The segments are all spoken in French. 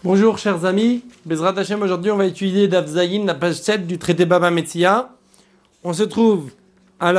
Bonjour chers amis, Bezrat Hashem, aujourd'hui on va étudier Daf Zayin, la page 7 du traité Baba Metzia. On se trouve à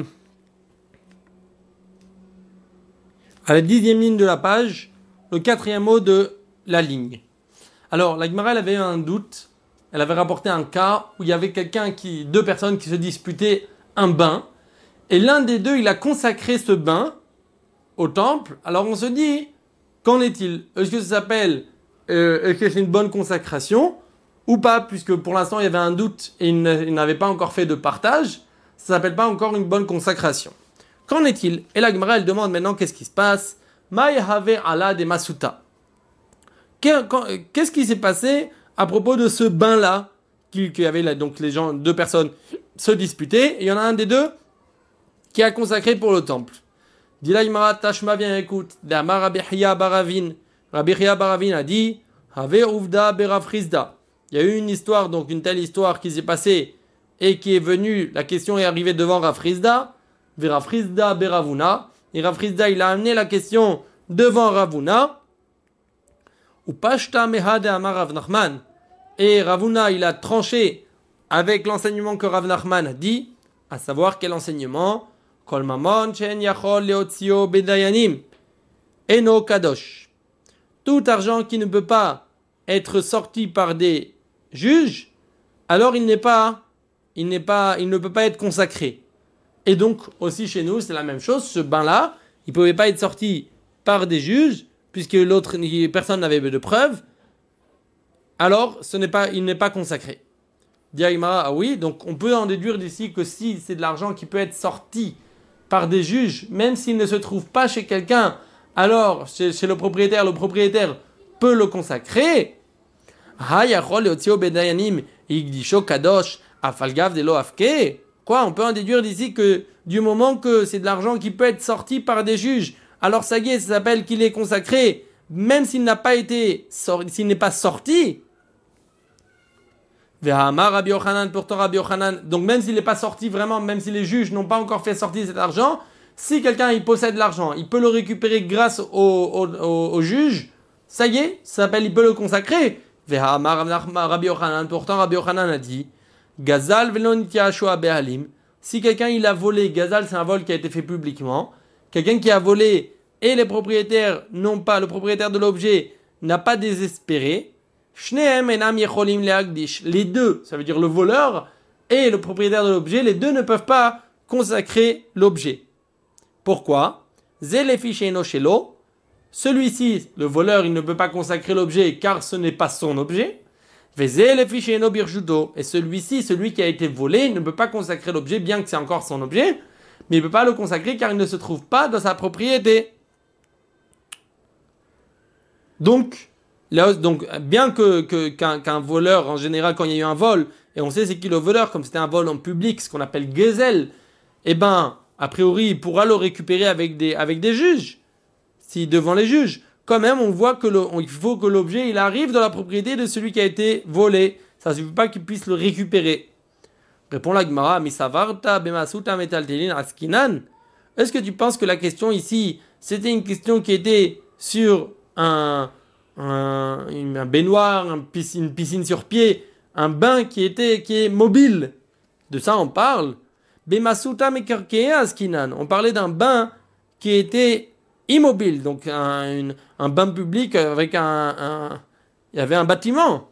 la 10e ligne de la page, le 4e mot de la ligne. Alors la Gemara elle avait un doute, elle avait rapporté un cas où il y avait deux personnes qui se disputaient un bain, et l'un des deux il a consacré ce bain au temple. Alors on se dit, qu'en est-il? Est-ce que ça s'appelle est-ce que c'est une bonne consacration ou pas, puisque pour l'instant il y avait un doute et il n'avait pas encore fait de partage, ça s'appelle pas encore une bonne consacration. Qu'en est-il? Et la Gemara elle demande maintenant qu'est-ce qui se passe. Maïhave ala de masuta. Qu'est-ce qui s'est passé à propos de ce bain-là qu'il y avait là, donc deux personnes se disputaient, et il y en a un des deux qui a consacré pour le temple. Dit la Gemara, Tashma, viens écoute. D'Amar Rabbi Hiya Baravin. Rabbi Hiya Baravin a dit, Have Uvda Berafrizda. Il y a eu une histoire, donc une telle histoire qui s'est passée et qui est venue, la question est arrivée devant Rafrizda, Verafrizda Beravuna, et Rafrizda il a amené la question devant Ravuna, ou Pashta Mehade Amar Rav Nachman, et Ravuna il a tranché avec l'enseignement que Rav Nachman a dit, à savoir quel enseignement? Kol mamon chen yachol leotzio bedayanim eno kadosh. Tout argent qui ne peut pas être sorti par des juges, alors il ne peut pas être consacré. Et donc aussi chez nous c'est la même chose. Ce bain-là, il ne pouvait pas être sorti par des juges puisque personne n'avait de preuves. Alors il n'est pas consacré. Diaïma, ah oui, donc on peut en déduire d'ici que si c'est de l'argent qui peut être sorti par des juges, même s'il ne se trouve pas chez quelqu'un, alors chez le propriétaire peut le consacrer. Quoi, on peut en déduire d'ici que du moment que c'est de l'argent qui peut être sorti par des juges, alors ça y est, ça s'appelle qu'il est consacré, même s'il n'est pas sorti. Pourtant Rabbi Yochanan, donc même s'il n'est pas sorti vraiment, même si les juges n'ont pas encore fait sortir cet argent, si quelqu'un il possède l'argent, il peut le récupérer grâce au juge, ça y est, ça s'appelle il peut le consacrer. Pourtant Rabbi Yochanan a dit, Gazal behalim. Si quelqu'un il a volé, Gazal c'est un vol qui a été fait publiquement, quelqu'un qui a volé et les propriétaires n'ont pas, le propriétaire de l'objet n'a pas désespéré, les deux, ça veut dire le voleur et le propriétaire de l'objet, les deux ne peuvent pas consacrer l'objet. Pourquoi? Celui-ci, le voleur, il ne peut pas consacrer l'objet car ce n'est pas son objet. Et celui-ci, celui qui a été volé, il ne peut pas consacrer l'objet bien que c'est encore son objet, mais il ne peut pas le consacrer car il ne se trouve pas dans sa propriété. Donc, bien qu'un voleur, en général, quand il y a eu un vol, et on sait c'est qui le voleur, comme c'était un vol en public, ce qu'on appelle gezel, eh ben, a priori, il pourra le récupérer avec des juges, si devant les juges. Quand même, on voit il faut que l'objet, il arrive dans la propriété de celui qui a été volé. Ça ne suffit pas qu'il puisse le récupérer. Répond la Gemara, Misavarta bemasuta metaltelin askinan. Est-ce que tu penses que la question ici, c'était une question qui était sur un baignoire, une piscine sur pied, un bain qui est mobile? De ça on parle. Bemasuta mekarkea askinan. On parlait d'un bain qui était immobile, donc un bain public avec il y avait un bâtiment.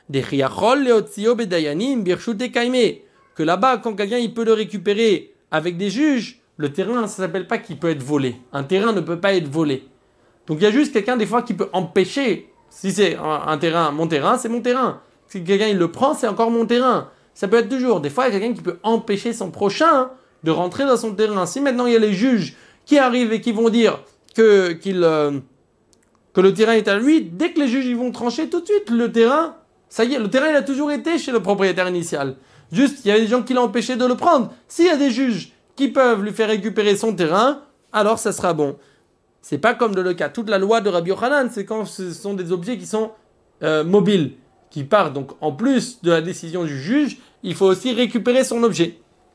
Que là-bas, quand quelqu'un il peut le récupérer avec des juges, le terrain, ça s'appelle pas qu'il peut être volé. Un terrain ne peut pas être volé. Donc il y a juste quelqu'un des fois qui peut empêcher. Si c'est un terrain, mon terrain, c'est mon terrain. Si quelqu'un il le prend, c'est encore mon terrain. Ça peut être toujours. Des fois, il y a quelqu'un qui peut empêcher son prochain de rentrer dans son terrain. Si maintenant il y a les juges qui arrivent et qui vont dire que le terrain est à lui, dès que les juges ils vont trancher tout de suite, le terrain, ça y est, le terrain il a toujours été chez le propriétaire initial. Juste, il y a des gens qui l'ont empêché de le prendre. S'il y a des juges qui peuvent lui faire récupérer son terrain, alors ça sera bon. C'est pas comme le cas. Toute la loi de Rabbi Yochanan, c'est quand ce sont des objets qui sont mobiles, qui partent. Donc en plus de la décision du juge, il faut aussi récupérer son objet.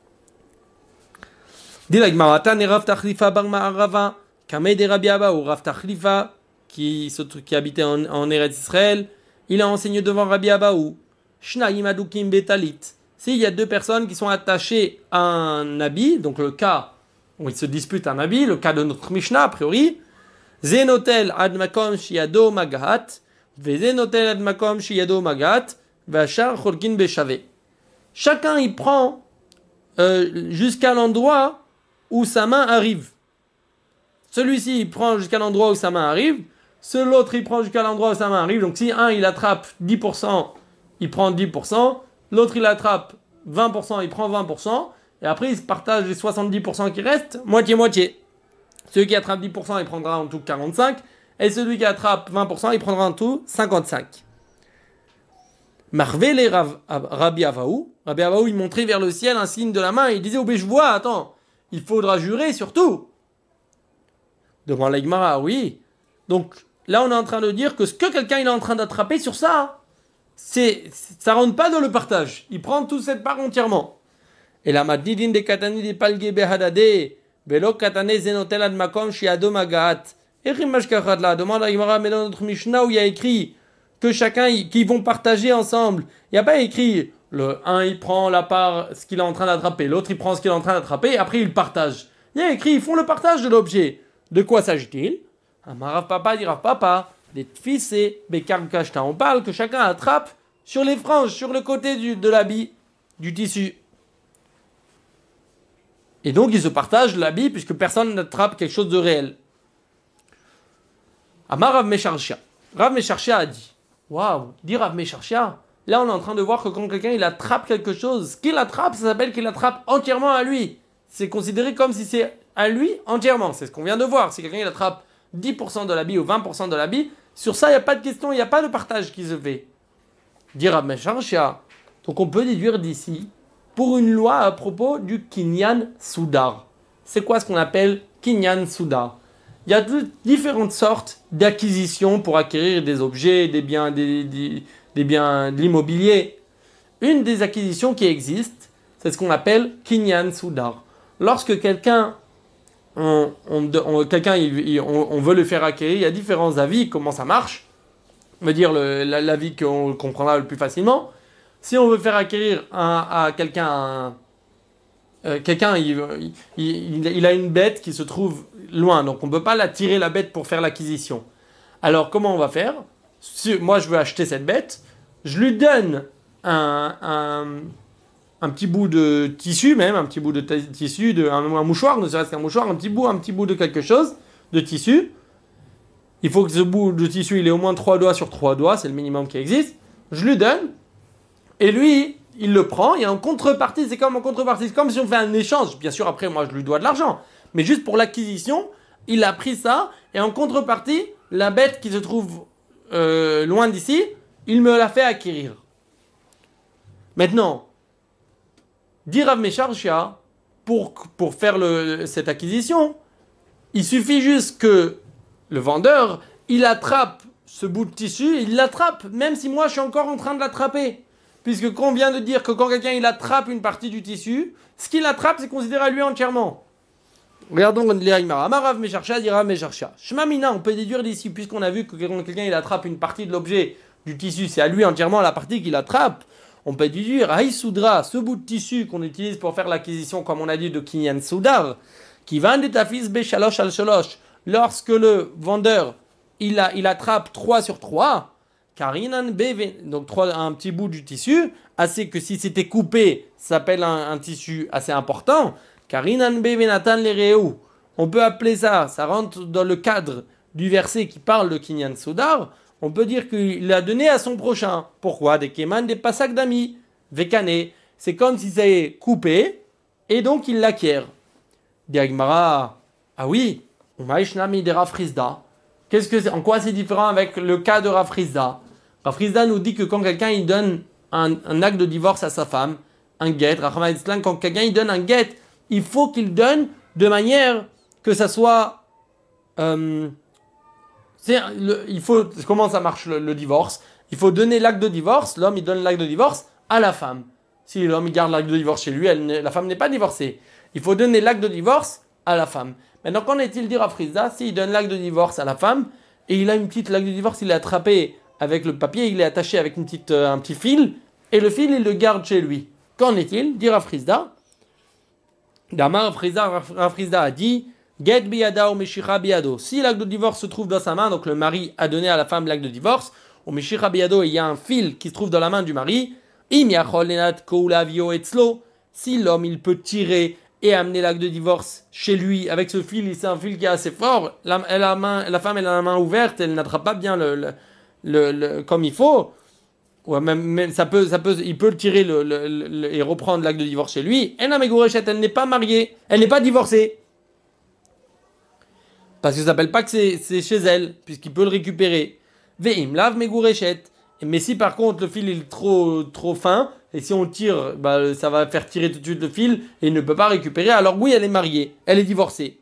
Dit la Gemara, Rav Tachlifa bar Ma'arava, Kamei de Rabbi Abba ou Rav Tachlifa qui habitait en Eretz Israël, il a enseigné devant Rabbi Abaou. Shnaim adukim betalit. S'il y a deux personnes qui sont attachées à un habit, donc le cas où ils se disputent un habit, le cas de notre Mishnah a priori, Zenotel ad makom shiado magat, Zenotel ad makom shiado magat, Vachar cholkin beshave. Chacun il prend jusqu'à l'endroit où sa main arrive. Celui-ci il prend jusqu'à l'endroit où sa main arrive, l'autre il prend jusqu'à l'endroit où sa main arrive. Donc si un il attrape 10%, il prend 10%, l'autre il attrape 20%, il prend 20%, et après il se partage les 70% qui restent, moitié-moitié. Celui qui attrape 10%, il prendra en tout 45, et celui qui attrape 20%, il prendra en tout 55. Marvele Rabbi Avaou, il montrait vers le ciel un signe de la main, et il disait, oh ben je vois, attends, il faudra jurer surtout. Devant la Gemara, oui. Donc là on est en train de dire que ce que quelqu'un il est en train d'attraper sur ça, ça rentre pas dans le partage. Il prend toute cette part entièrement. Et la madidin de katani de palge behadade, velo katane zenotel ad makom shiado magat. Echim mashkachat la demande à Gemara, mais dans notre Mishnah où il y a écrit que chacun qui vont partager ensemble, il n'y a pas écrit le un il prend la part ce qu'il est en train d'attraper, l'autre il prend ce qu'il est en train d'attraper, et après il partage. Il y a écrit ils font le partage de l'objet. De quoi s'agit-il? Amarav papa dira papa. Des tfissé, bekar kashta. On parle que chacun attrape sur les franges, sur le côté de l'habit, du tissu. Et donc ils se partagent l'habit puisque personne n'attrape quelque chose de réel. Amar Rav Mesharshia. Rav Mesharshia a dit, waouh, dit Rav Mesharshia, là on est en train de voir que quand quelqu'un il attrape quelque chose, ce qu'il attrape, ça s'appelle qu'il attrape entièrement à lui. C'est considéré comme si c'est à lui entièrement. C'est ce qu'on vient de voir. Si quelqu'un il attrape 10% de l'habit ou 20% de l'habit, sur ça, il n'y a pas de question, il n'y a pas de partage qui se fait. Dire Rav Mesharshia. Donc on peut déduire d'ici, pour une loi à propos du Kinyan Soudar. C'est quoi ce qu'on appelle Kinyan Soudar? Il y a différentes sortes d'acquisitions pour acquérir des objets, des biens, des biens, de l'immobilier. Une des acquisitions qui existe, c'est ce qu'on appelle Kinyan Soudar. Lorsque quelqu'un on veut le faire acquérir, il y a différents avis, comment ça marche. On va dire l'avis qu'on comprendra le plus facilement. Si on veut faire acquérir à quelqu'un, il a une bête qui se trouve loin, donc on ne peut pas la tirer la bête pour faire l'acquisition. Alors comment on va faire? Moi je veux acheter cette bête, je lui donne un petit bout de tissu, même un petit bout de tissu, un mouchoir, ne serait-ce qu'un mouchoir, un petit bout de quelque chose, de tissu. Il faut que ce bout de tissu, il ait au moins 3 doigts sur 3 doigts, c'est le minimum qui existe. Je lui donne, et lui, il le prend, et en contrepartie, c'est comme si on fait un échange. Bien sûr, après, moi, je lui dois de l'argent. Mais juste pour l'acquisition, il a pris ça, et en contrepartie, la bête qui se trouve loin d'ici, il me l'a fait acquérir. Maintenant, dire Rav Mesharshia, pour faire cette acquisition, il suffit juste que le vendeur, il attrape ce bout de tissu, il l'attrape, même si moi je suis encore en train de l'attraper. Puisque qu'on vient de dire que quand quelqu'un il attrape une partie du tissu, ce qu'il attrape c'est considéré à lui entièrement. Regardons les Aïmara. Amarav Mesharshia dira Mesharshia. Shmamina, on peut déduire d'ici, puisqu'on a vu que quand quelqu'un il attrape une partie de l'objet du tissu, c'est à lui entièrement la partie qu'il attrape. On peut déduire, Aïsoudra, ce bout de tissu qu'on utilise pour faire l'acquisition, comme on a dit, de Kinyan Soudar, qui vend des tafis Beshalosh al Shalosh, lorsque le vendeur, il attrape 3 sur 3, Karinan Beve, donc un petit bout du tissu, assez que si c'était coupé, ça s'appelle un tissu assez important, Karinan Beve Natan Lereu, on peut appeler ça rentre dans le cadre du verset qui parle de Kinyan Soudar. On peut dire qu'il l'a donné à son prochain. Pourquoi? Des keman, des pasak d'amis. Vekane. C'est comme si c'est coupé, et donc il l'acquiert. Diagmara. Ah oui. Umaishnami de Rafrizda. En quoi c'est différent avec le cas de Rafrizda? Rafrizda nous dit que quand quelqu'un il donne un acte de divorce à sa femme, un get, quand quelqu'un il donne un get, il faut qu'il donne de manière que ça soit... comment ça marche le divorce? Il faut donner l'acte de divorce, l'homme il donne l'acte de divorce à la femme. Si l'homme il garde l'acte de divorce chez lui, la femme n'est pas divorcée. Il faut donner l'acte de divorce à la femme. Maintenant, qu'en est-il dire à Frizda, s'il donne l'acte de divorce à la femme, et il a une petite l'acte de divorce, il l'a attrapé avec le papier, il est attaché avec un petit fil, et le fil, il le garde chez lui. Qu'en est-il? Dit Rav Frisda. Damar Rav Frisda a dit Get biyada ou meshicha biyado. Si l'acte de divorce se trouve dans sa main, donc le mari a donné à la femme l'acte de divorce, ou meshicha biyado, il y a un fil qui se trouve dans la main du mari, im yachol lenat koulavio etzlo. Si l'homme il peut tirer et amener l'acte de divorce chez lui avec ce fil, c'est un fil qui est assez fort, la femme elle a la main ouverte, elle n'attrape pas bien comme il faut. Ouais, même il peut le tirer et reprendre l'acte de divorce chez lui. Elle n'est pas mariée, elle n'est pas divorcée. Parce que ça s'appelle pas que c'est chez elle, puisqu'il peut le récupérer. Ve'im lave megureshet. Mais si par contre le fil est trop fin, et si on tire, ça va faire tirer tout de suite le fil, et il ne peut pas récupérer, alors oui, elle est mariée, elle est divorcée.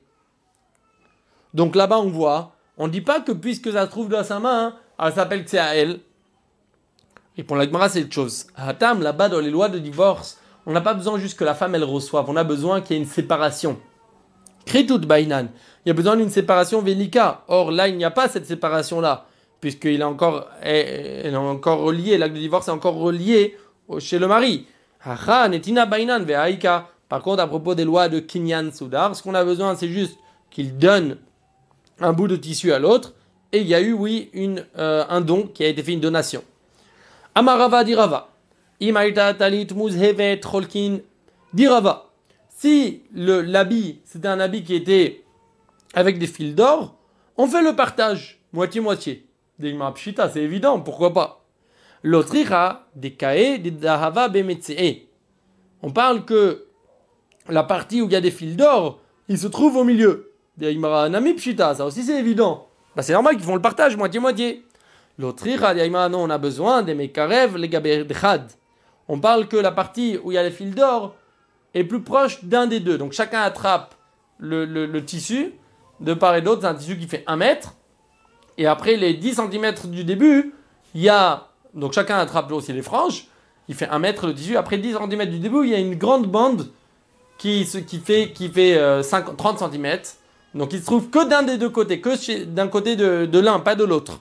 Donc là-bas on voit, on ne dit pas que puisque ça se trouve dans sa main, ça s'appelle que c'est à elle. Et pour la Gemara, c'est autre chose. À Hatam, là-bas, dans les lois de divorce, on n'a pas besoin juste que la femme, elle reçoive. On a besoin qu'il y ait une séparation. Kritut bainan. Il y a besoin d'une séparation velika. Or, là, il n'y a pas cette séparation-là. Puisqu'il est encore relié, l'acte de divorce est encore relié chez le mari. Hacha netina bainan ve'aika. Par contre, à propos des lois de kinyan soudar, ce qu'on a besoin, c'est juste qu'il donne un bout de tissu à l'autre. Et il y a eu, oui, un don qui a été fait, une donation. Amarava dirava. Imaita talit muzhevet cholkin dirava. Si l'habit, c'était un habit qui était avec des fils d'or, on fait le partage, moitié-moitié. Digma pshita, c'est évident, pourquoi pas. L'autricha, des kae, des dahava bemetsee. On parle que la partie où il y a des fils d'or, il se trouve au milieu. Digma nami pshita, ça aussi c'est évident. C'est normal qu'ils font le partage, moitié-moitié. L'autre, non, on a besoin des mekarev, les gaberdechad. On parle que la partie où il y a les fils d'or est plus proche d'un des deux. Donc chacun attrape le tissu de part et d'autre. C'est un tissu qui fait 1 mètre. Et après les 10 cm du début, il y a. Donc chacun attrape aussi les franges. Il fait 1 mètre le tissu. Après 10 cm du début, il y a une grande bande qui fait 30 cm. Donc il se trouve que d'un des deux côtés, d'un côté de l'un, pas de l'autre.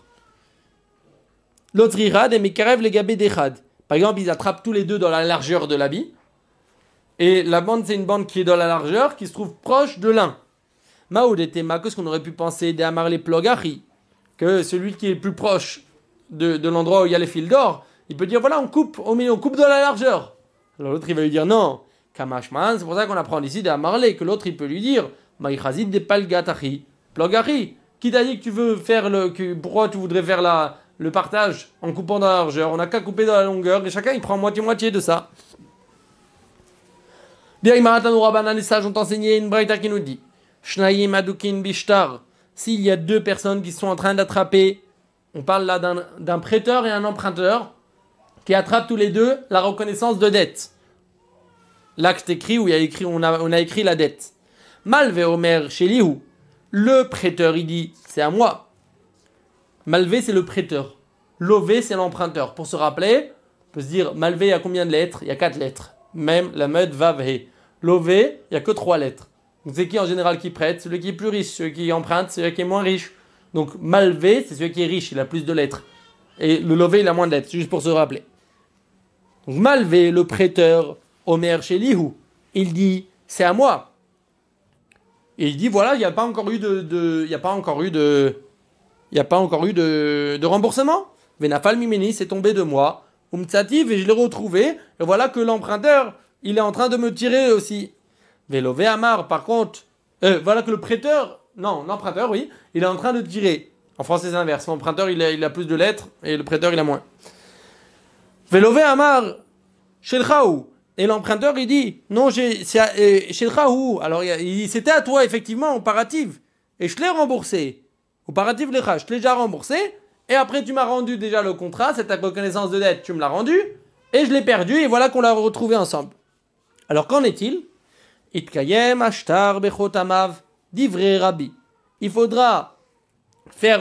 L'autre irad et mekarev les gabé d'echad. Par exemple, ils attrapent tous les deux dans la largeur de l'habit. Et la bande, c'est une bande qui est dans la largeur, qui se trouve proche de l'un. Maoud était ma, qu'est-ce qu'on aurait pu penser des amar les plogari, que celui qui est plus proche de l'endroit où il y a les fils d'or, il peut dire voilà, on coupe au milieu, on coupe dans la largeur. Alors l'autre, il va lui dire non. Kamashman, c'est pour ça qu'on apprend ici des amarlé, que l'autre, il peut lui dire maïchazid des palgatachi. Plogari, qui t'a dit que tu veux faire pourquoi tu voudrais faire le partage en coupant dans la largeur? On n'a qu'à couper dans la longueur et chacun il prend moitié-moitié de ça. Bien, les sages ont enseigné une braïta qui nous dit Shnayim adukin bishtar. S'il y a 2 personnes qui sont en train d'attraper, on parle là d'un prêteur et un emprunteur qui attrapent tous les deux la reconnaissance de dette. L'acte écrit où on a écrit la dette. Malvé Omer Shelihu. Le prêteur il dit c'est à moi. Malvé, c'est le prêteur. Lové, c'est l'emprunteur. Pour se rappeler, on peut se dire, Malvé, il y a combien de lettres? Il y a 4 lettres. Même la mode Vavé. Lové, il n'y a que 3 lettres. Donc c'est qui en général qui prête? Celui qui est plus riche. Celui qui emprunte, c'est celui qui est moins riche. Donc Malvé, c'est celui qui est riche, il a plus de lettres. Et le Lové, il a moins de lettres, juste pour se rappeler. Donc Malvé, le prêteur, Omer Shelihu, il dit, c'est à moi. Et il dit, voilà, il n'y a pas encore eu de remboursement. Venafal Mimeni, c'est tombé de moi. Umtsativ, et je l'ai retrouvé. Et voilà que l'emprunteur, il est en train de me tirer aussi. Velové Amar, par contre, voilà que l'emprunteur, oui, il est en train de tirer. En français, c'est l'inverse. L'emprunteur, il a plus de lettres et le prêteur, il a moins. Velové Amar, Shelchaou. Et l'emprunteur, il dit, non, Shelchaou. Alors, il dit, c'était à toi, effectivement, comparative. Et je l'ai remboursé. Comparatif lecha, je te l'ai déjà remboursé, et après tu m'as rendu déjà le contrat, cette reconnaissance de dette, tu me l'as rendu, et je l'ai perdu, et voilà qu'on l'a retrouvé ensemble. Alors qu'en est-il? Itkayem ashtar bechotamav divrei rabbi. Il faudra faire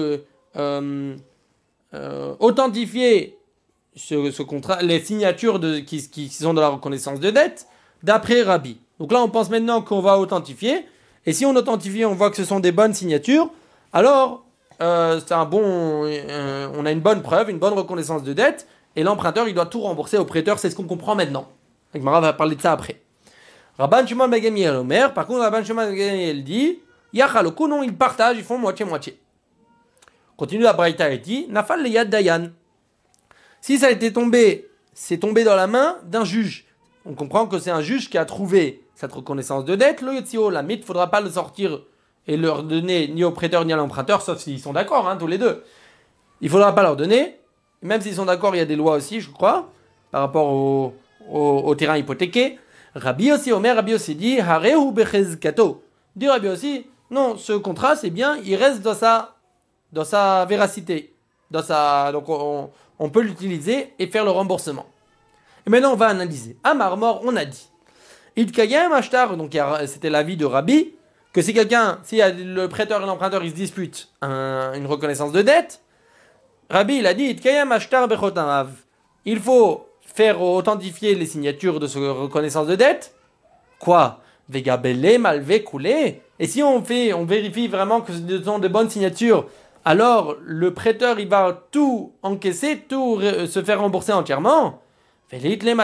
authentifier ce contrat, les signatures qui sont dans la reconnaissance de dette, d'après Rabbi. Donc là, on pense maintenant qu'on va authentifier, et si on authentifie, on voit que ce sont des bonnes signatures, alors c'est un bon, on a une bonne preuve, une bonne reconnaissance de dette, et l'emprunteur, il doit tout rembourser au prêteur, c'est ce qu'on comprend maintenant. Et Gemara va parler de ça après. Rabban Shimon ben Gamliel Omer, par contre, Rabban Shimon ben Gamliel dit, Yachaloku, non, ils partagent, ils font moitié-moitié. Continue la Braïta et dit, Nafal le Yad Dayan. Si ça a été tombé, c'est tombé dans la main d'un juge. On comprend que c'est un juge qui a trouvé cette reconnaissance de dette. Le Yotzio, la mythe, il ne faudra pas le sortir et leur donner ni au prêteur ni à l'emprunteur, sauf s'ils sont d'accord, tous les deux. Il ne faudra pas leur donner. Même s'ils sont d'accord, il y a des lois aussi, je crois, par rapport au terrain hypothéqué. Rabbi aussi, Omer, Rabbi aussi dit, Harehu bechezkato. Dit Rabbi aussi, non, ce contrat, c'est bien, il reste dans sa véracité. Donc on peut l'utiliser et faire le remboursement. Et maintenant, on va analyser. À Marmor, on a dit, Idkayem Ashtar, donc c'était l'avis de Rabbi, que si le prêteur et l'emprunteur, ils se disputent une reconnaissance de dette, Rabbi, il a dit, Idkayem Ashtar Bechotamav. Il faut faire authentifier les signatures de cette reconnaissance de dette. Quoi? Vegabele, malvé, coulé. Et si on vérifie vraiment que ce sont de bonnes signatures, alors le prêteur, il va tout encaisser, tout se faire rembourser entièrement. Quoi?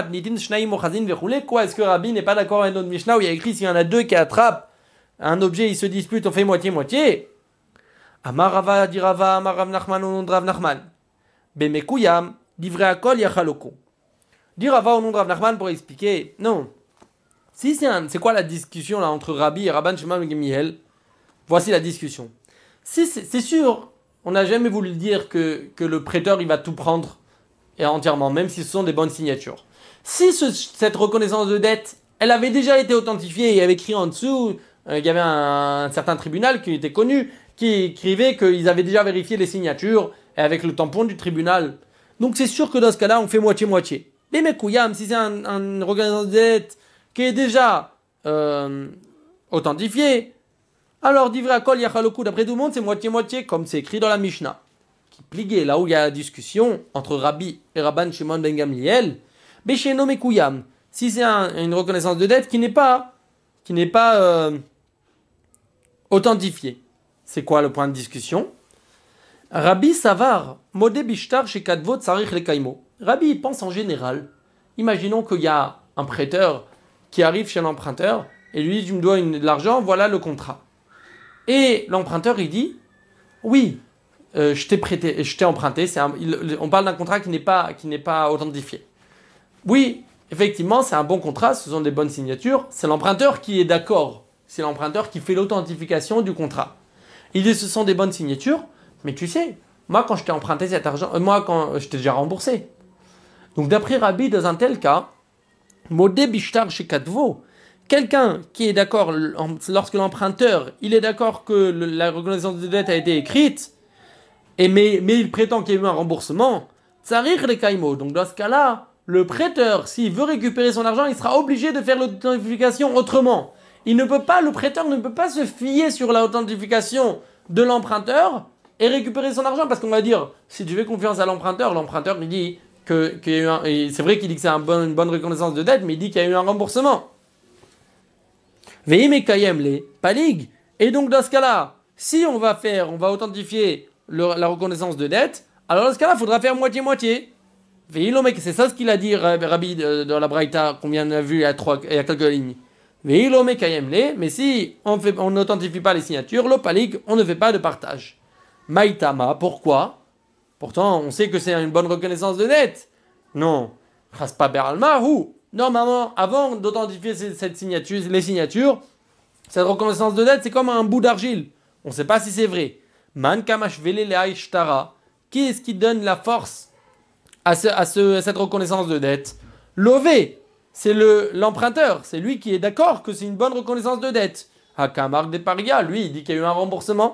Est-ce que Rabbi n'est pas d'accord avec notre Mishnah où il y a écrit s'il y en a deux qui attrapent un objet, ils se disputent, on fait moitié-moitié. Amar Rava, dirava, Amar Rav Nachman, au nom de Rav Nachman. Bemekuyam, divrei akol yachaloku. Dire Rava au nom de Rav Nachman pour expliquer. Non. Si c'est quoi la discussion là entre Rabbi et Rabban Shimon ben Gamliel? Voici la discussion. Si c'est sûr, on n'a jamais voulu dire que le prêteur il va tout prendre et entièrement, même si ce sont des bonnes signatures. Si cette reconnaissance de dette, elle avait déjà été authentifiée et il y avait écrit en dessous, il y avait un certain tribunal qui était connu, qui écrivait qu'ils avaient déjà vérifié les signatures et avec le tampon du tribunal. Donc c'est sûr que dans ce cas-là, on fait moitié-moitié. Mais Mekouyam, si c'est une reconnaissance de dette qui est déjà authentifiée, alors divrei akol yachaloku, d'après tout le monde, c'est moitié-moitié, comme c'est écrit dans la Mishnah. Qui pliguait, là où il y a la discussion entre Rabbi et Rabban Shimon ben Gamliel, Besheno Mekouyam, si c'est une reconnaissance de dette qui n'est pas authentifiée. C'est quoi le point de discussion? Rabbi Savar, Modé Bishtar chez Kadvot Sarich le Kaimo. Rabbi pense en général. Imaginons qu'il y a un prêteur qui arrive chez l'emprunteur et lui dit tu me dois de l'argent, voilà le contrat. Et l'emprunteur il dit oui, je t'ai prêté, je t'ai emprunté. On parle d'un contrat qui n'est pas authentifié. Oui, effectivement, c'est un bon contrat, ce sont des bonnes signatures. C'est l'emprunteur qui est d'accord. C'est l'emprunteur qui fait l'authentification du contrat. Il dit ce sont des bonnes signatures, mais tu sais, moi quand je t'ai emprunté cet argent, quand je t'ai déjà remboursé. Donc d'après Rabbi, dans un tel cas, Modé Bishtar chez Kadvo, quelqu'un qui est d'accord, lorsque l'emprunteur, il est d'accord que la reconnaissance de dette a été écrite, mais il prétend qu'il y a eu un remboursement, Tsarir le Kaimo. Donc dans ce cas-là, le prêteur, s'il veut récupérer son argent, il sera obligé de faire l'authentification autrement. Le prêteur ne peut pas se fier sur l'authentification de l'emprunteur et récupérer son argent, parce qu'on va dire, si tu fais confiance à l'emprunteur il dit qu'il y a eu c'est vrai qu'il dit que c'est une bonne reconnaissance de dette, mais il dit qu'il y a eu un remboursement. Veillez kayem les palig. Et donc dans ce cas-là, si on va authentifier la reconnaissance de dette, alors dans ce cas-là, il faudra faire moitié-moitié. C'est ça ce qu'il a dit Rabbi dans la Braïta qu'on vient de vu il y a quelques lignes. Mais si on n'authentifie pas les signatures, le palig, on ne fait pas de partage. Maïtama, pourquoi? Pourtant, on sait que c'est une bonne reconnaissance de dette. Non. Raspa beralma, ou normalement, avant d'authentifier les signatures, cette reconnaissance de dette, c'est comme un bout d'argile. On ne sait pas si c'est vrai. Man kamash vele leaishtara. Qui est-ce qui donne la force à cette reconnaissance de dette? Lové. C'est l'emprunteur, c'est lui qui est d'accord que c'est une bonne reconnaissance de dette. Hakamar de Paria, lui, il dit qu'il y a eu un remboursement.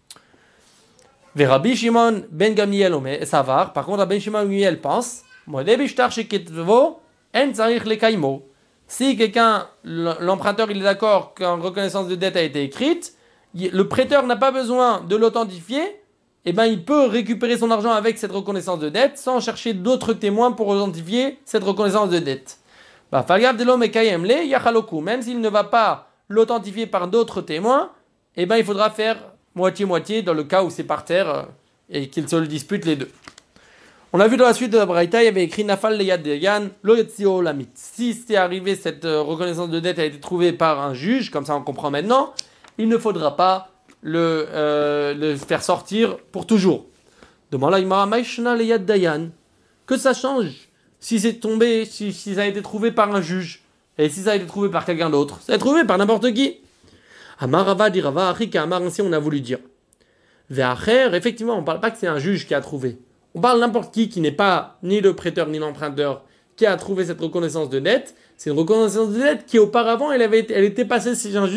Rabbi Shimon ben Gamliel Savar, par contre, Rabbi Shimon ben Gamliel pense, si l'emprunteur il est d'accord qu'une reconnaissance de dette a été écrite, le prêteur n'a pas besoin de l'authentifier, et il peut récupérer son argent avec cette reconnaissance de dette sans chercher d'autres témoins pour authentifier cette reconnaissance de dette. Même s'il ne va pas l'authentifier par d'autres témoins, il faudra faire moitié-moitié dans le cas où c'est par terre et qu'ils se le disputent les deux. On a vu dans la suite de la Braïta, il y avait écrit Nafal Leyad Dayan, Lo Yetzio Lamit. Si c'est arrivé, cette reconnaissance de dette a été trouvée par un juge, comme ça on comprend maintenant, il ne faudra pas le faire sortir pour toujours. Demande la Gemara, Maïshna Leyad Dayan. Que ça change si c'est tombé, si ça a été trouvé par un juge, et si ça a été trouvé par quelqu'un d'autre. Ça a été trouvé par n'importe qui. Amarava dirava, Achika Amar, ainsi on a voulu dire. Ve'acher, effectivement, on ne parle pas que c'est un juge qui a trouvé. On parle n'importe qui n'est pas ni le prêteur ni l'emprunteur qui a trouvé cette reconnaissance de dette. C'est une reconnaissance de dette qui auparavant elle était passée chez un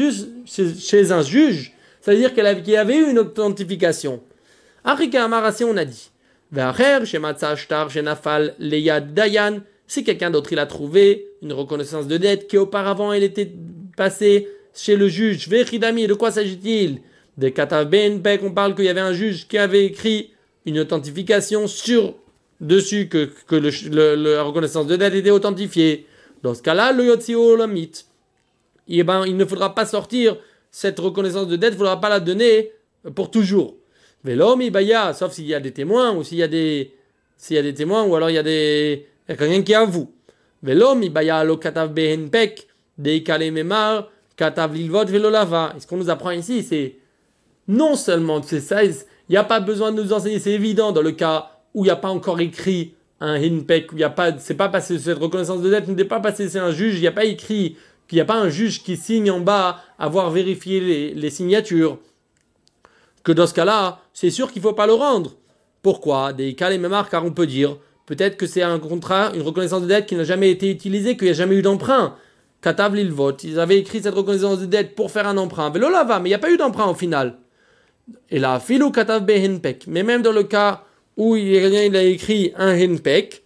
juge, c'est-à-dire qu'il y avait eu une authentification. Arika Amarasi on a dit. Ve'acher, Shematza Shtar, Shenafal, Leyad Dayan, si quelqu'un d'autre il a trouvé une reconnaissance de dette qui auparavant elle était passée chez le juge. Vechidami, de quoi s'agit-il? Des Katav Ben Pek, on parle qu'il y avait un juge qui avait écrit une authentification dessus que la reconnaissance de dette était authentifiée. Dans ce cas-là, le Yotzio Lamit, il ne faudra pas sortir cette reconnaissance de dette, il ne faudra pas la donner pour toujours. Velom Ibaya, sauf s'il y a des témoins, ou s'il y a des témoins, ou alors il y a quelqu'un qui avoue. Velom Ibaya lo Katav Ben Pek, de Kale Memar, Katav Lilvot Velolava. Et ce qu'on nous apprend ici, c'est non seulement que c'est ça, il n'y a pas besoin de nous enseigner, c'est évident dans le cas où il n'y a pas encore écrit un hinpek, où c'est pas passé, cette reconnaissance de dette n'était pas passée, c'est un juge, il n'y a pas écrit, qu'il n'y a pas un juge qui signe en bas, avoir vérifié les signatures, que dans ce cas-là, c'est sûr qu'il ne faut pas le rendre. Pourquoi? Des cas les mêmes marques, car on peut dire, peut-être que c'est un contrat, une reconnaissance de dette qui n'a jamais été utilisée, qu'il n'y a jamais eu d'emprunt. Katav Lilvot, ils avaient écrit cette reconnaissance de dette pour faire un emprunt. Velolava, mais il n'y a pas eu d'emprunt au final. Et là, filou katav behenpek. Mais même dans le cas où il a écrit un henpek,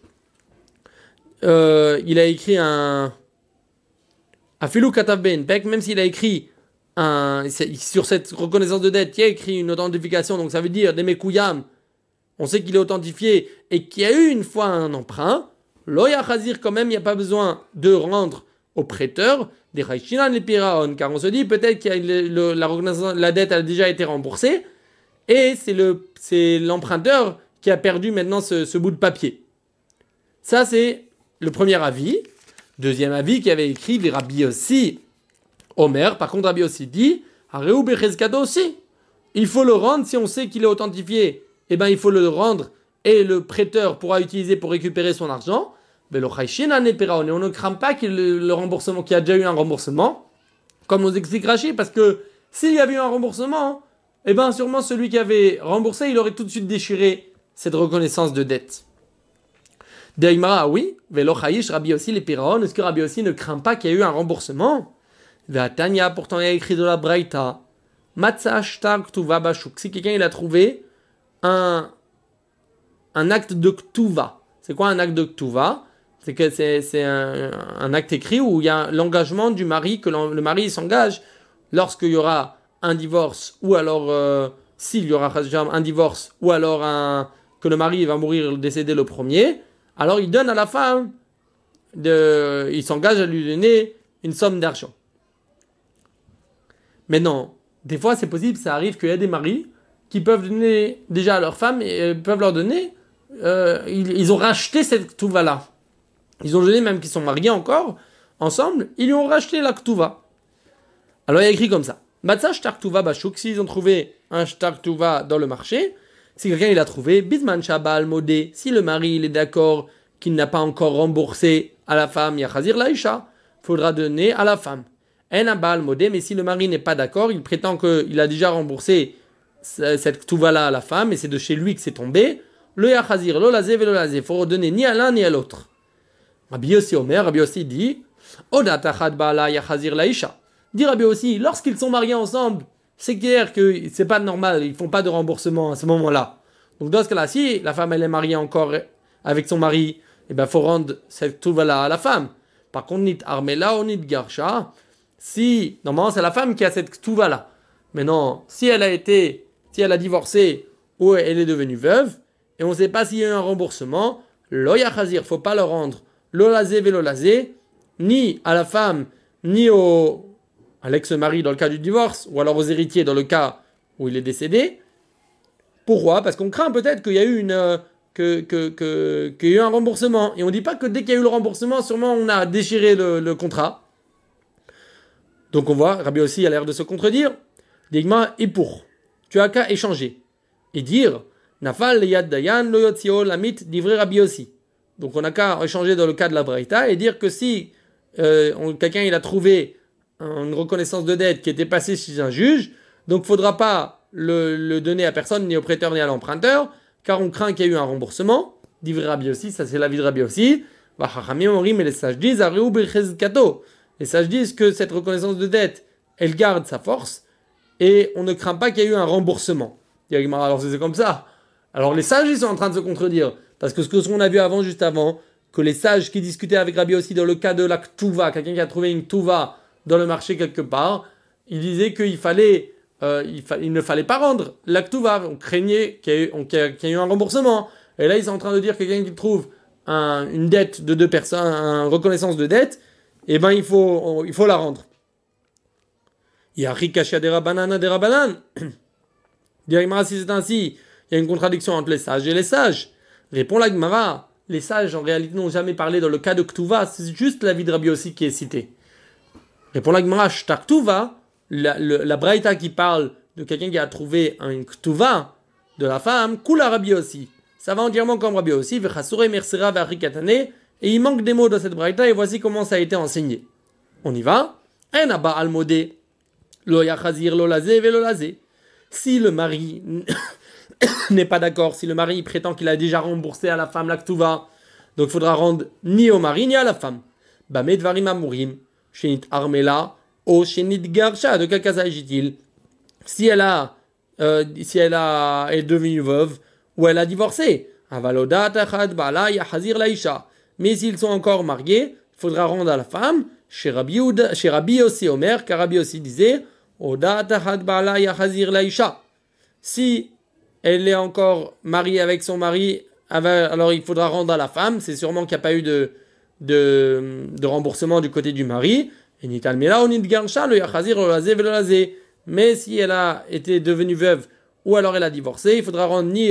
il a écrit un filou katav behenpek, même s'il a écrit sur cette reconnaissance de dette, il a écrit une authentification, donc ça veut dire des mekouyam, on sait qu'il est authentifié et qu'il y a eu une fois un emprunt, loya chazir quand même, il n'y a pas besoin de rendre au prêteur des Raishinan les Piraon, car on se dit peut-être que la dette a déjà été remboursée et c'est l'emprunteur qui a perdu maintenant ce bout de papier. Ça, c'est le premier avis. Deuxième avis qui avait écrit des Rabbi aussi, Omer, par contre Rabbi aussi dit, Areu Bechezkado aussi. Il faut le rendre si on sait qu'il est authentifié. Eh bien, il faut le rendre et le prêteur pourra utiliser pour récupérer son argent. Mais le Chaïchina n'est pas, on ne craint pas qu'il le remboursement, qu'il y a déjà eu un remboursement, comme nous explique Rashi, parce que s'il y avait eu un remboursement, eh bien sûrement celui qui avait remboursé, il aurait tout de suite déchiré cette reconnaissance de dette. Deimara, oui, Velo Chaïch, Rabbi aussi les Piraon, est-ce que Rabbi aussi ne craint pas qu'il y a eu un remboursement? Vatania, pourtant il y a écrit de la Braïta, Matza Shtar Ktuva Bashuk, si quelqu'un il a trouvé un acte de Ktuva. C'est quoi un acte de Ktuva? C'est que c'est un acte écrit où il y a l'engagement du mari, que le mari s'engage lorsqu'il y aura un divorce, ou alors s'il y aura un divorce, ou alors que le mari va mourir décédé le premier, alors il donne à la femme, il s'engage à lui donner une somme d'argent. Mais non, des fois c'est possible, ça arrive qu'il y a des maris qui peuvent donner déjà à leur femme, et peuvent leur donner, ils ont racheté cette Ktuva-là. Ils ont donné, même qu'ils sont mariés encore, ensemble, ils lui ont racheté la Ktuva. Alors il y a écrit comme ça. Matza shtar Ktuva bashuk, s'ils ont trouvé un shtar Ktuva dans le marché, si quelqu'un il a trouvé, bisman shabal modé, si le mari il est d'accord qu'il n'a pas encore remboursé à la femme, yachazir laïcha, faudra donner à la femme. En abal modé, mais si le mari n'est pas d'accord, il prétend qu'il a déjà remboursé cette Ktuva-là à la femme, et c'est de chez lui que c'est tombé, le yachazir, lo lazé, velo lazé, faut redonner ni à l'un ni à l'autre. Rabbi Yossi Omer, Rabbi Yossi dit, Odatachad Baala Yachazir Laïcha. Dit Rabbi Yossi, lorsqu'ils sont mariés ensemble, c'est clair que c'est pas normal, ils font pas de remboursement à ce moment-là. Donc dans ce cas-là, si la femme elle est mariée encore avec son mari, eh ben faut rendre cette Ktuva-là à la femme. Par contre, nit Armela ou nit Garsha, si, normalement c'est la femme qui a cette Ktuva-là. Mais non, si elle a divorcé ou elle est devenue veuve, et on ne sait pas s'il y a eu un remboursement, lo Yachazir, faut pas le rendre. L'olazé velolazé, ni à la femme, ni à l'ex-mari dans le cas du divorce, ou alors aux héritiers dans le cas où il est décédé. Pourquoi? Parce qu'on craint peut-être qu'il y a eu qu'il y a eu un remboursement. Et on ne dit pas que dès qu'il y a eu le remboursement, sûrement on a déchiré le contrat. Donc on voit, Rabbi aussi a l'air de se contredire. Digma et pour. Tu as qu'à échanger. Et dire, Nafal yad dayan lo yotzio lamit divrei Rabbi aussi. Donc on n'a qu'à échanger dans le cas de la Braïta et dire que si quelqu'un il a trouvé une reconnaissance de dette qui était passée chez un juge, donc il ne faudra pas le donner à personne, ni au prêteur, ni à l'emprunteur, car on craint qu'il y ait eu un remboursement. Divrei Rabbi aussi, ça c'est l'avis de Rabbi aussi. Mais les sages disent, les sages disent que cette reconnaissance de dette, elle garde sa force et on ne craint pas qu'il y ait eu un remboursement. Alors c'est comme ça. Alors les sages, ils sont en train de se contredire. Parce que ce qu'on a vu avant, juste avant, que les sages qui discutaient avec Rabbi aussi dans le cas de la Ktuva, quelqu'un qui a trouvé une Ktuva dans le marché quelque part, ils disaient qu'il fallait, il ne fallait pas rendre la Ktuva. On craignait qu'il y ait eu un remboursement. Et là, ils sont en train de dire que quelqu'un qui trouve une dette de deux personnes, une reconnaissance de dette, eh ben il faut la rendre. Il y a Rikashia des Rabanan, des Rabanan. Directement, si c'est ainsi, il y a une contradiction entre les sages et les sages. Répond la Gemara. Les sages, en réalité, n'ont jamais parlé dans le cas de Ktuva. C'est juste l'avis de Rabbi aussi qui est cité. Répond la Gemara. Shtar Ktuva, la Braïta qui parle de quelqu'un qui a trouvé une Ktuva de la femme, Kula Rabbi aussi. Ça va entièrement comme Rabbi aussi. Vechasure mersera verikatane. Et il manque des mots dans cette Braïta. Et voici comment ça a été enseigné. On y va. En aba al modé. Lo yachazir lo lazé ve lo lazé. Si le mari n'est pas d'accord, si le mari prétend qu'il a déjà remboursé à la femme la Ktuva, donc il faudra rendre ni au mari ni à la femme. Bame dvarim amurim, shenit armela, o shenit garsha, de quel cas s'agit-il? Si elle est devenue veuve, ou elle a divorcé, avalodat achad bala yahazir laisha. Mais s'ils sont encore mariés, il faudra rendre à la femme, chez Rabbi aussi Omer, car Rabbi aussi disait, si elle est encore mariée avec son mari, alors il faudra rendre à la femme. C'est sûrement qu'il n'y a pas eu de remboursement du côté du mari. Mais si elle a été devenue veuve ou alors elle a divorcé, il faudra rendre ni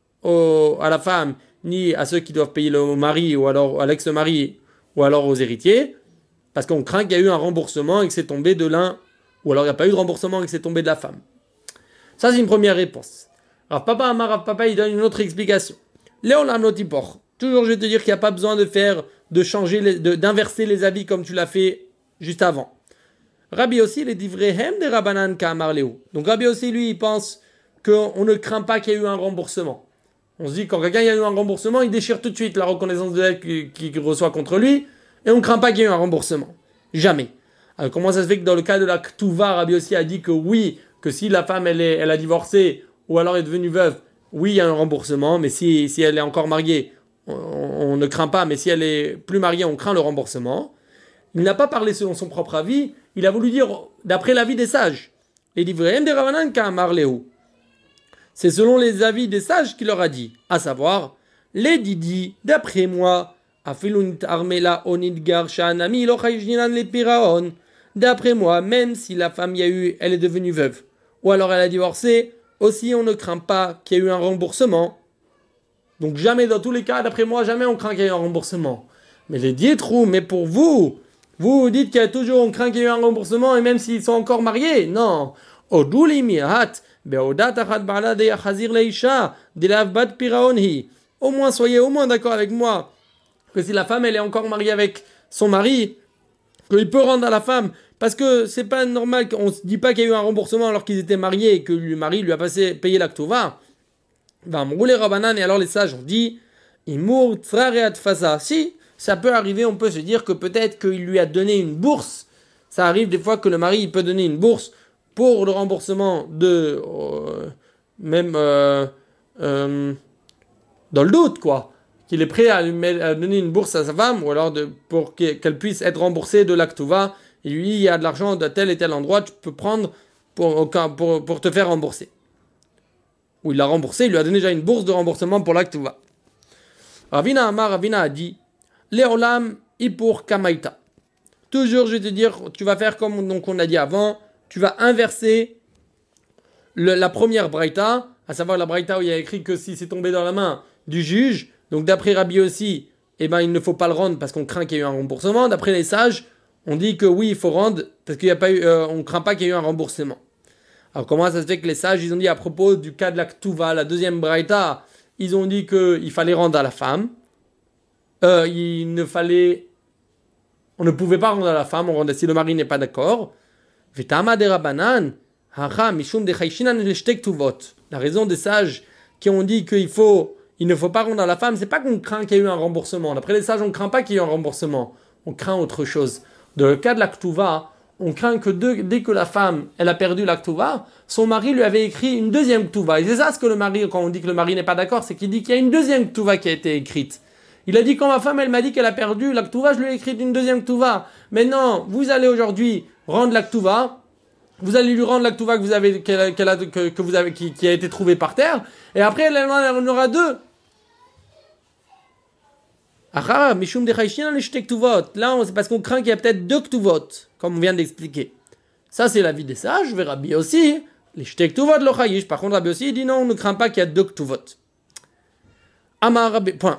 à la femme ni à ceux qui doivent payer le mari ou alors à l'ex-mari ou alors aux héritiers, parce qu'on craint qu'il y a eu un remboursement et que c'est tombé de l'un. Ou alors il n'y a pas eu de remboursement et que c'est tombé de la femme. Ça, c'est une première réponse. Rav Papa, il donne une autre explication. Léolam notipor. Toujours, je vais te dire qu'il n'y a pas besoin d'inverser les avis comme tu l'as fait juste avant. Rabbi aussi, il est divrehem de Rabbanan Kamar Léo. Donc Rabbi aussi, lui, il pense qu'on ne craint pas qu'il y ait eu un remboursement. On se dit, quand quelqu'un a eu un remboursement, il déchire tout de suite la reconnaissance de dette qu'il reçoit contre lui, et on ne craint pas qu'il y ait eu un remboursement. Jamais. Alors, comment ça se fait que dans le cas de la Ktuva, Rabbi aussi a dit que oui, que si la femme elle a divorcé ou alors est devenue veuve, oui, il y a un remboursement, mais si elle est encore mariée, on ne craint pas, mais si elle est plus mariée, on craint le remboursement. Il n'a pas parlé selon son propre avis, il a voulu dire d'après l'avis des sages. Et dit des Ravanan Kamar Léo. C'est selon les avis des sages qu'il leur a dit, à savoir, les Didi, d'après moi, Afilunit Armela Onidgar Shanami Lochayjinan le Piraon. D'après moi, même si la femme elle est devenue veuve, ou alors elle a divorcé, aussi on ne craint pas qu'il y ait eu un remboursement. Donc jamais, dans tous les cas, d'après moi, jamais on craint qu'il y ait eu un remboursement. Mais les Dietrou, mais pour vous dites qu'il y a toujours, on craint qu'il y ait eu un remboursement, et même s'ils sont encore mariés, non. Oduli mihat, beodat achat ba'ala de yachazir leisha, de l'avbat piraonhi. Au moins, soyez au moins d'accord avec moi, que si la femme, elle est encore mariée avec son mari, qu'il peut rendre à la femme. Parce que c'est pas normal qu'on se dit pas qu'il y a eu un remboursement alors qu'ils étaient mariés et que le mari lui a payé la Ktuva. Va me rouler Rabanan et alors les sages ont dit Imur Tfrareat Fasa. Si, ça peut arriver, on peut se dire que peut-être qu'il lui a donné une bourse. Ça arrive des fois que le mari il peut donner une bourse pour le remboursement de. Même dans le doute, quoi. Qu'il est prêt à donner une bourse à sa femme ou alors pour qu'elle puisse être remboursée de la Ktuva. Et lui, il y a de l'argent de tel et tel endroit, tu peux prendre pour te faire rembourser. Ou il l'a remboursé, il lui a donné déjà une bourse de remboursement pour l'acte va. Ravina a dit, Léolam ipur kamaita. Toujours, je vais te dire, tu vas faire comme donc on a dit avant, tu vas inverser la première braïta, à savoir la braïta où il y a écrit que si c'est tombé dans la main du juge, donc d'après Rabbi aussi, eh ben il ne faut pas le rendre parce qu'on craint qu'il y ait eu un remboursement. D'après les sages, on dit que oui, il faut rendre parce qu'il y a pas eu, on craint pas qu'il y ait eu un remboursement. Alors comment ça se fait que les sages, ils ont dit à propos du cas de la Ktuva, la deuxième braïta, ils ont dit qu'il fallait rendre à la femme. On ne pouvait pas rendre à la femme, on rendait si le mari n'est pas d'accord. Vetama de Rabanan, hacha mishum de chayshinan leshtek tuvot. La raison des sages qui ont dit il ne faut pas rendre à la femme, c'est pas qu'on craint qu'il y ait eu un remboursement. D'après les sages, on craint pas qu'il y ait eu un remboursement. On craint autre chose. Dans le cas de la Ktuva, on craint que dès que la femme, elle a perdu la Ktuva, son mari lui avait écrit une deuxième Ktuva. Et c'est ça ce que le mari, quand on dit que le mari n'est pas d'accord, c'est qu'il dit qu'il y a une deuxième Ktuva qui a été écrite. Il a dit quand ma femme, elle m'a dit qu'elle a perdu la Ktuva, je lui ai écrit une deuxième Ktuva. Maintenant, vous allez aujourd'hui rendre la Ktuva. Vous allez lui rendre la Ktuva qui a été trouvée par terre. Et après, elle en aura deux. Là, c'est parce qu'on craint qu'il y a peut-être deux Ktuvot, comme on vient d'expliquer. Ça, c'est l'avis des sages. Je vais Rabbi aussi. Les Shtek Ktuvot lo chayish. Par contre, Rabbi aussi dit non, on ne craint pas qu'il y a deux Ktuvot. Amar Rabbi. Point.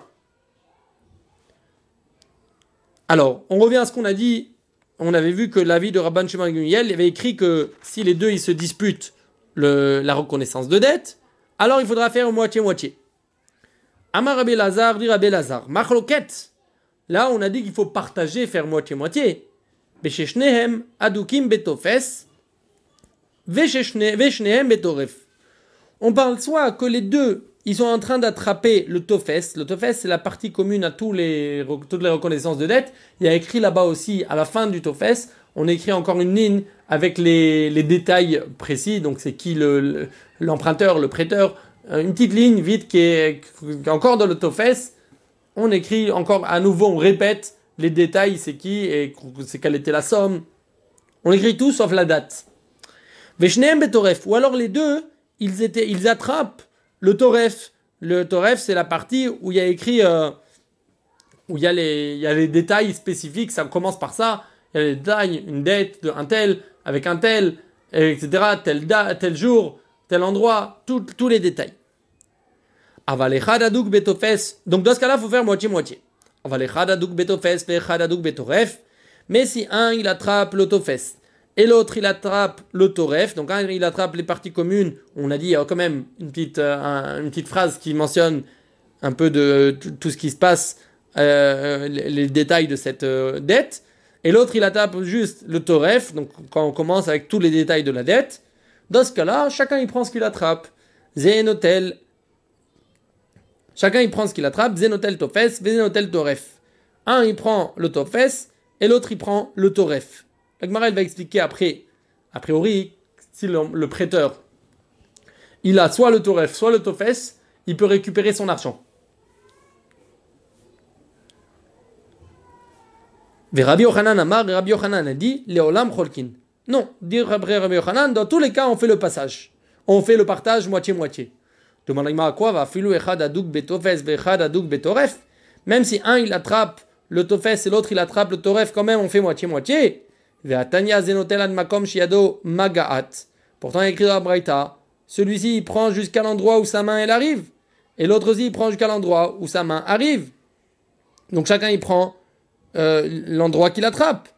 Alors, on revient à ce qu'on a dit. On avait vu que l'avis de Rabban Shimon Gamliel avait écrit que si les deux ils se disputent la reconnaissance de dette, alors il faudra faire moitié-moitié. Amar Rabbi Lazar, dit Rabbi Lazar. Machloket. Là, on a dit qu'il faut partager, faire moitié-moitié. Besheshnehem adukim betofes. Veshnehem betoref. On parle soit que les deux, ils sont en train d'attraper le tofes. Le tofes, c'est la partie commune à toutes les reconnaissances de dette. Il y a écrit là-bas aussi, à la fin du tofes, on écrit encore une ligne avec les détails précis. Donc, c'est qui l'emprunteur, le prêteur. Une petite ligne vite qui est encore dans le tofes. On écrit encore à nouveau, on répète les détails, c'est qui et c'est quelle était la somme. On écrit tout sauf la date. Veshnehem betoref. Ou alors les deux, ils attrapent le toref. Le toref, c'est la partie où il y a écrit, où il y a les détails spécifiques. Ça commence par ça. Il y a les détails, une dette d'un tel, avec un tel, etc. Telle date, tel jour, tel endroit, tous les détails. Avalechad adouk betofes. Donc dans ce cas-là, il faut faire moitié-moitié. Avalechad adouk betofes, vechad adouk betoref. Mais si un, il attrape le tofes, et l'autre, il attrape le toref, donc un, il attrape les parties communes, on a dit, il y a quand même une petite phrase qui mentionne un peu de tout ce qui se passe, les détails de cette dette, et l'autre, il attrape juste le toref, donc quand on commence avec tous les détails de la dette, dans ce cas-là, chacun, il prend ce qu'il attrape. Zénotel. Chacun, il prend ce qu'il attrape. Zénotel tofes, zénotel toref. Un, il prend le tofes, et l'autre, il prend le toref. La Gemara, elle va expliquer après, a priori, si le prêteur, il a soit le toref, soit le tofes, il peut récupérer son argent. Rabbi Yochanan Amar, Rabbi Yochanan a dit, Leolam cholkin. Non, dire après Rabbi Yochanan, dans tous les cas, on fait le passage. On fait le partage moitié-moitié. Demande la Gemara à quoi va filou echad adouk betofes vechad adouk betoref. Même si un, il attrape le tofes et l'autre, il attrape le toref, quand même, on fait moitié-moitié. Ve'atanya zenotel ad makom shiado magaat. Pourtant, il y a écrit dans la Braïta, celui-ci, il prend jusqu'à l'endroit où sa main, elle arrive. Et l'autre aussi, il prend jusqu'à l'endroit où sa main arrive. Donc, chacun, il prend l'endroit qu'il attrape.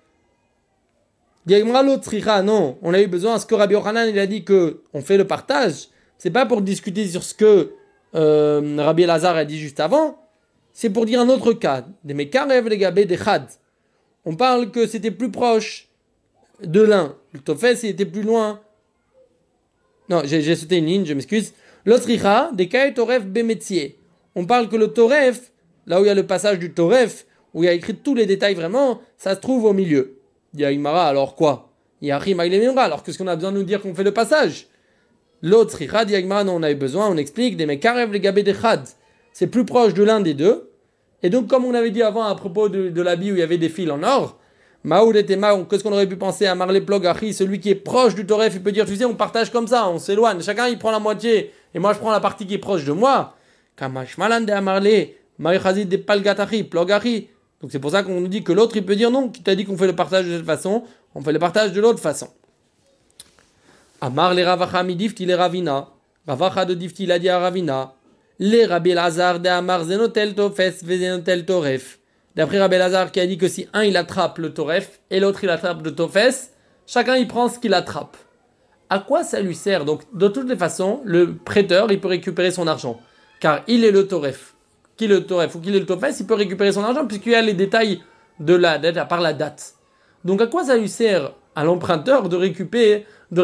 Non, on a eu besoin, ce que Rabbi Yochanan, il a dit que on fait le partage. C'est pas pour discuter sur ce que Rabbi Elazar a dit juste avant. C'est pour dire un autre cas. Des mekarev les gabé des chad. On parle que c'était plus proche de l'un. Le tofes, il était plus loin. Non, j'ai sauté une ligne, je m'excuse. L'autricha, des kai toref bemetzier. On parle que le toref, là où il y a le passage du toref, où il y a écrit tous les détails vraiment, ça se trouve au milieu. Il y a Imara, alors quoi? Il y a Rima, il est alors qu'est-ce qu'on a besoin de nous dire qu'on fait le passage? L'autre, Ichad, Yagmara, non, on avait besoin, on explique, des mekarev les gabé des chad. C'est plus proche de l'un des deux. Et donc, comme on avait dit avant à propos de l'habit où il y avait des fils en or, Maoud et Tema, qu'est-ce qu'on aurait pu penser à Marley Plog, Achi, celui qui est proche du Toref, il peut dire, tu sais, on partage comme ça, on s'éloigne, chacun il prend la moitié, et moi je prends la partie qui est proche de moi. Kamash Malande à Marley, Maïchazid de Palgatachi, Plogachi. Donc c'est pour ça qu'on nous dit que l'autre il peut dire non, qui t'a dit qu'on fait le partage de cette façon, on fait le partage de l'autre façon. Amar le Ravacha mi difti le Ravina. Ravacha de difti il a dit à Ravina. Les Rabbi Lazar de Amar zenotel tofes vezenotel toref. D'après Rabbi Lazar qui a dit que si un il attrape le toref et l'autre il attrape le tofes, chacun il prend ce qu'il attrape. À quoi ça lui sert? Donc de toutes les façons, le prêteur il peut récupérer son argent. Car il est le toref. Qu'il est le toref ou qu'il est le tofes, il peut récupérer son argent puisqu'il y a les détails de la dette à part la date. Donc à quoi ça lui sert à l'emprunteur de récupérer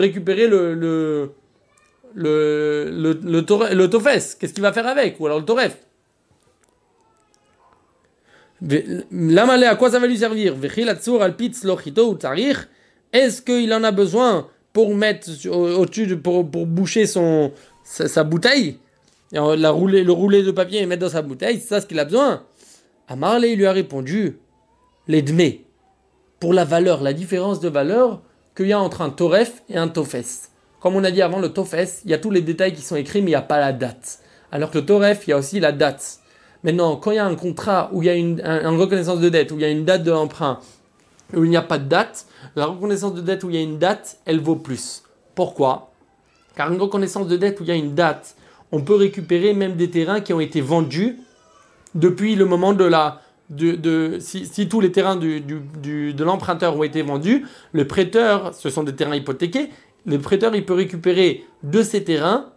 le tofes? Qu'est-ce qu'il va faire avec? Ou alors le toref? L'amalé, à quoi ça va lui servir? Est-ce qu'il en a besoin pour mettre au-dessus, pour boucher sa bouteille? Et le rouler de papier et mettre dans sa bouteille, c'est ça ce qu'il a besoin? Amarlé, il lui a répondu, les dmés, pour la valeur, la différence de valeur qu'il y a entre un toref et un tofes. Comme on a dit avant, le tofes, il y a tous les détails qui sont écrits, mais il n'y a pas la date. Alors que le toref, il y a aussi la date. Maintenant, quand il y a un contrat où il y a une reconnaissance de dette, où il y a une date de l'emprunt, où il n'y a pas de date, la reconnaissance de dette où il y a une date, elle vaut plus. Pourquoi? Car une reconnaissance de dette où il y a une date, on peut récupérer même des terrains qui ont été vendus depuis le moment si tous les terrains de l'emprunteur ont été vendus, le prêteur, ce sont des terrains hypothéqués, le prêteur il peut récupérer de ces terrains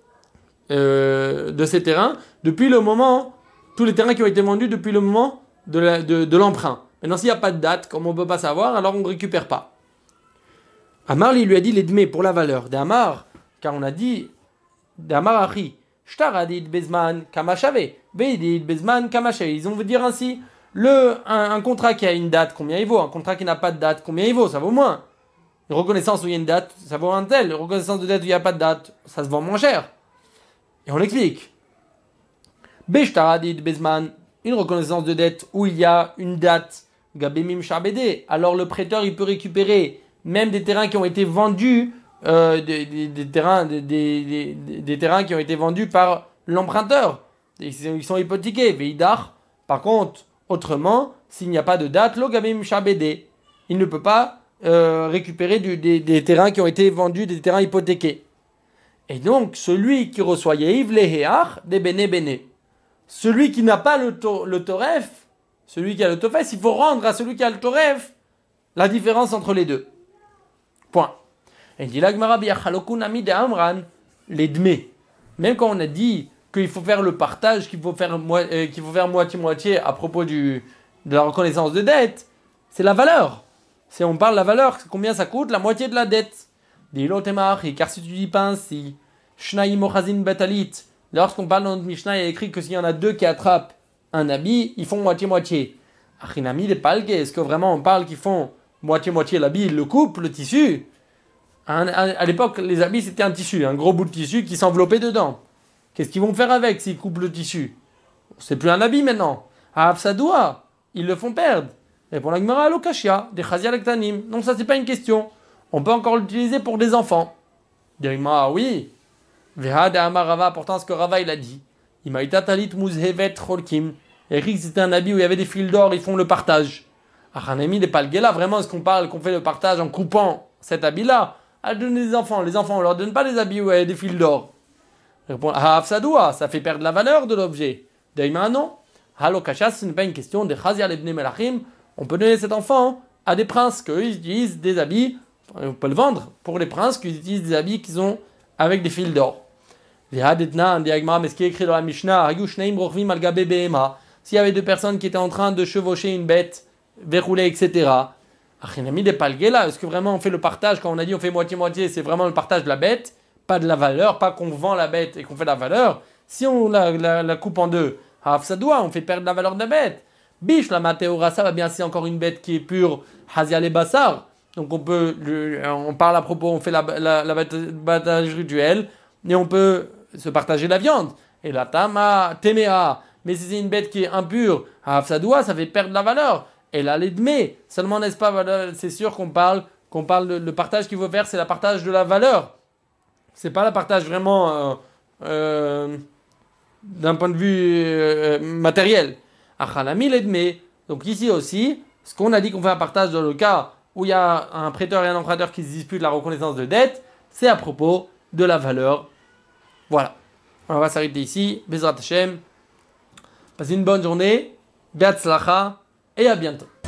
depuis le moment, tous les terrains qui ont été vendus depuis le moment de l'emprunt. Maintenant, s'il n'y a pas de date, comme on ne peut pas savoir, alors on ne récupère pas. Amar lui a dit les dmés pour la valeur. D'Amar, car on a dit D'Amar Achi, Shtaradid Bezman Kamashave, Veidid Bezman Kamashave. Ils vont vous dire ainsi un contrat qui a une date, combien il vaut? Un contrat qui n'a pas de date, combien il vaut? Ça vaut moins. Une reconnaissance où il y a une date, ça vaut un tel. Une reconnaissance de dette où il n'y a pas de date, ça se vend moins cher. Et on explique. Beshtaradid Bezman, une reconnaissance de dette où il y a une date, Gabemim Shabede, alors le prêteur il peut récupérer même des terrains qui ont été vendus, des terrains qui ont été vendus par l'emprunteur. Ils sont hypothéqués. Veidar, par contre, autrement, s'il n'y a pas de date, lo Gabemim Shabede, il ne peut pas récupérer des terrains qui ont été vendus, des terrains hypothéqués. Et donc, celui qui reçoit Yehiv Leheach de Bene Bene. Celui qui n'a pas le toref, celui qui a le tofes, il faut rendre à celui qui a le toref la différence entre les deux. Point. Et dit l'Agmara bi'achalokun de Amran, les dmés. Même quand on a dit qu'il faut faire le partage, qu'il faut faire moitié-moitié à propos de la reconnaissance de dette, c'est la valeur. On parle de la valeur, combien ça coûte, la moitié de la dette. Dit l'Otemachi, car si tu dis pas ainsi, Shnaim Ochazin Betalit, lorsqu'on parle dans notre Mishnah, il y a écrit que s'il y en a deux qui attrapent un habit, ils font moitié-moitié. Achinami les palgues, est-ce que vraiment on parle qu'ils font moitié-moitié l'habit, ils le coupent, le tissu? À l'époque, les habits c'était un tissu, un gros bout de tissu qui s'enveloppait dedans. Qu'est-ce qu'ils vont faire avec s'ils coupent le tissu? C'est plus un habit maintenant. À Afsadoua, ils le font perdre. Et pour la Gemara, Lokashia, des Chazia Lektanim. Non, ça c'est pas une question. On peut encore l'utiliser pour des enfants. Dirima, oui. Veha de Amar Rava, pourtant ce que Rava il a dit. Imaïta talit muzhevet cholkim. Il a écrit que c'était un habit où il y avait des fils d'or, ils font le partage. Achanemi des palgela, vraiment est-ce qu'on fait le partage en coupant cet habit-là? À donner des enfants. Les enfants, on leur donne pas des habits où il y a des fils d'or. Répond, Hafsadoua, ça fait perdre la valeur de l'objet. Dirima, non. Halokashas, ce n'est pas une question de Chazia lebne melachim. On peut donner cet enfant à des princes qui utilisent des habits. On peut le vendre pour les princes qui utilisent des habits qu'ils ont avec des fils d'or. Mais ce qui est écrit dans la Mishnah, s'il y avait deux personnes qui étaient en train de chevaucher une bête, verrouler, etc. Est-ce que vraiment on fait le partage, quand on a dit on fait moitié-moitié, c'est vraiment le partage de la bête, pas de la valeur, pas qu'on vend la bête et qu'on fait la valeur. Si on la coupe en deux, on fait perdre la valeur de la bête. Biche, la matéora, ça va bien, c'est encore une bête qui est pure, hazia les bassar. Donc on parle à propos, on fait l'abattage rituel, et on peut se partager la viande. Et la tama, temea, mais si c'est une bête qui est impure, hafsadoua, ça fait perdre la valeur. Et là, les dmé, seulement n'est-ce pas, c'est sûr qu'on parle le partage qu'il faut faire, c'est le partage de la valeur. C'est pas le partage vraiment d'un point de vue matériel. Achalami les dmé. Donc ici aussi, ce qu'on a dit qu'on fait un partage dans le cas où il y a un prêteur et un emprunteur qui se disputent la reconnaissance de dette, c'est à propos de la valeur. Voilà. On va s'arrêter ici. Bezrat Hashem. Passez une bonne journée. Be'atzlacha et à bientôt.